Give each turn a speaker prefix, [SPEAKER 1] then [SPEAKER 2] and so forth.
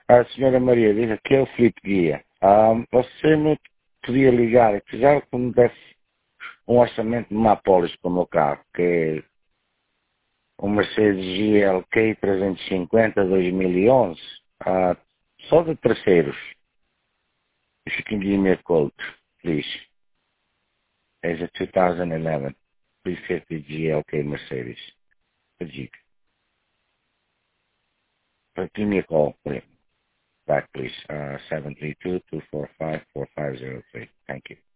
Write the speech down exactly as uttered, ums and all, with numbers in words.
[SPEAKER 1] A senhora Maria diz aqui é o Filipe Guia. Ah, você me podia ligar e precisava que me desse um orçamento de uma apólice para o meu carro, que é um Mercedes G L K trezentos e cinquenta dois mil e onze, ah, só de terceiros. If you can give me a quote, please. As a twenty eleven three fifty G L K Mercedes. A Jeep. But give me a call, please. Back, please. Uh, seven three two, two four five, four five zero three. Thank you.